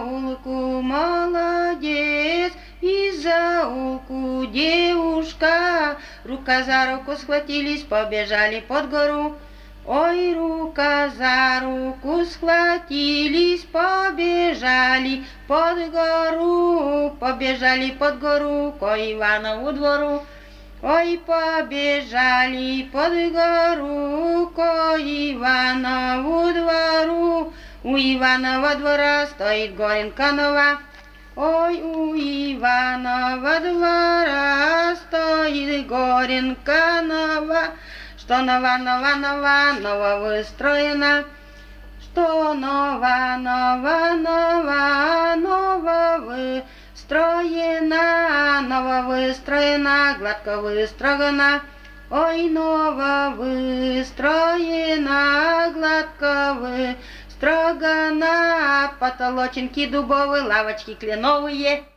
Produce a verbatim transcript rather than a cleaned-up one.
заулку молодец, и заулку девушка. Рука за руку схватились, побежали под гору. Ой, рука за руку схватились, побежали под гору, побежали под гору к Иванову двору. Ой, побежали под гору к Иванову двору. У Иванова двора стоит горенка нова. Ой, у Иванова двора стоит горенка нова. Что нова, нова, нова, нова выстроена. Что нова, нова, нова, нова выстроена. Нова выстроена, гладко выстрогана. Ой, нова выстроена, гладко выстрогана. Потолоченки дубовые, лавочки кленовые.